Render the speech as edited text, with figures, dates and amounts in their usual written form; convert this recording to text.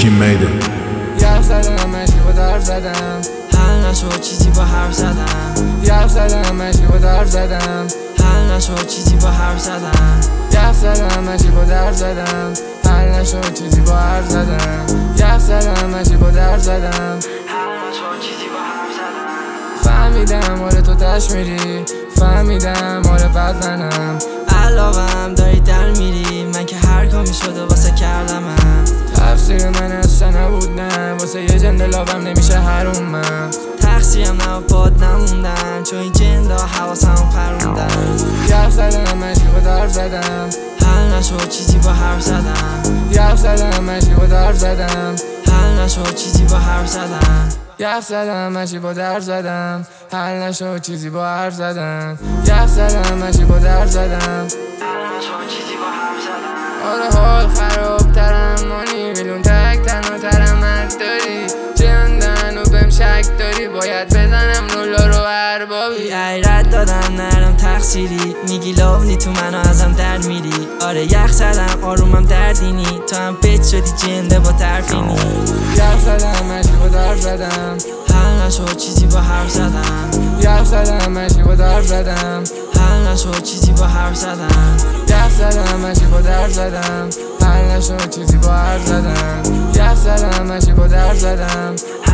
شوکی میده یخ زدم مشکی با درف زدم حل نشد چیزی با حرف زدم یخ زدم مشکی با درف زدم حل نشد چیزی با حرف زدم یخ زدم مشکی با درف زدم حل نشد چیزی با حرف زدم یخ زدم مشکی با درف زدم حل نشد چیزی با حرف زدم فهمیدم آره تو تش میری فهمیدم آره بد منم علاقم داری در میری من که هر کامی شده واسه کردمم تفسیر من اصلا نبود نه واسه یه جنده لابم نمیشه حروم من تقصیرم نه باد نموندم چون این جنده حواسم پروندم یخ زدم مشکی با درف زدم حل نشد چیزی با حرف زدم یخ زدم مشکی با درف زدم حل نشد چیزی با حرف زدم یخ زدم مشکی با درف زدم حل نشد چیزی با حرف زدن یخ زدم مشکی با درف زدم حل نشد چیزی با حرف زدم آره حال خراب ترم مانی میلون تک تنها ترم مرد داری جندن و بهم شک داری باید بزنم رولا رو اربابی ایرت دادم نرم تقصیری میگی لاونی تو منو ازم در میری آره یخ زدم آرومم دردینی تو هم بچ شدی جنده با طرفینی یخ زدم مشکی با درف زدم حل نشد چیزی با حرف زدم یخ زدم مشکی با درف زدم حل نشد چیزی با حرف زدم یخ زدم مشکی با درف زدم حل نشد چیزی با حرف زدن یخ زدم مشکی با درف زدم